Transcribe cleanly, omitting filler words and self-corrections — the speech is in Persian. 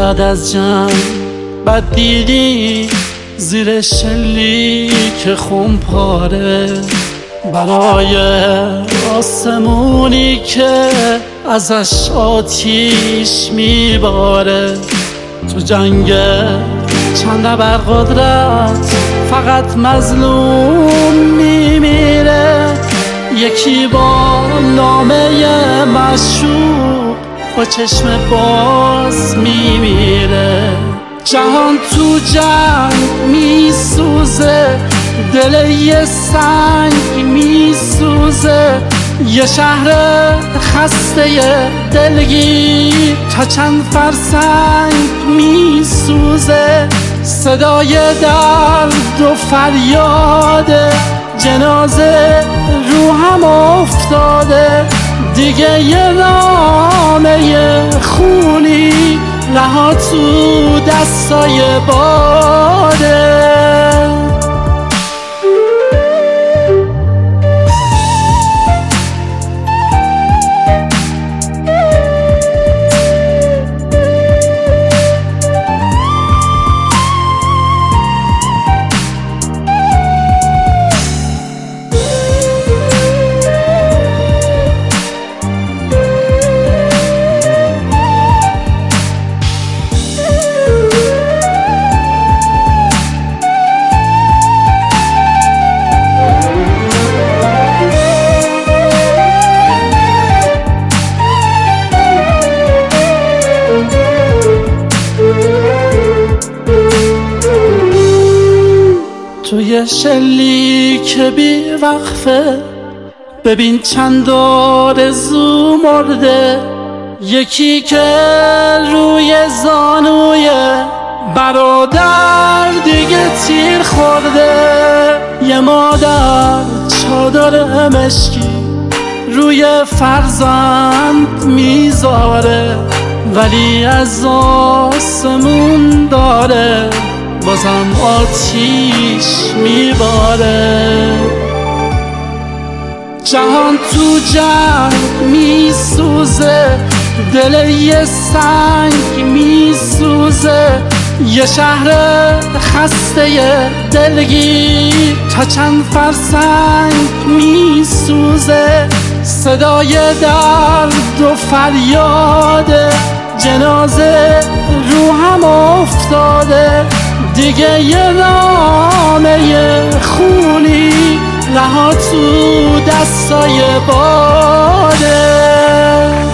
بعد از جنگ بد دیدی زیر شلیک خونپاره برای آسمونی که ازش آتیش میباره. تو جنگ چند ابرقدرت فقط مظلوم میمیره، یکی با نامه مشوق با چشم باز میمیره. جهان تو جنگ میسوزه، دل یه سنگ میسوزه، یه شهر خسته دلگیر تا چند فرسنگ میسوزه. صدای درد و فریاد جنازه رو هم افتاده، دیگه یه نامه خونی رها تو دستای باده. توی شلیک بی وقفه ببین چند آرزو مرده، یکی که روی زانوی برادر دیگه تیر خورده، یه مادر چادر مشکی روی فرزند میذاره ولی از آسمون داره بازم آتیش میباره. جهان تو جنگ میسوزه، دل یه سنگ میسوزه، یه شهر خسته دلگیر تا چند فرسنگ میسوزه. صدای درد و فریاد جنازه رو هم افتاده، دیگه یه نامه خونی رها تو دستای باده.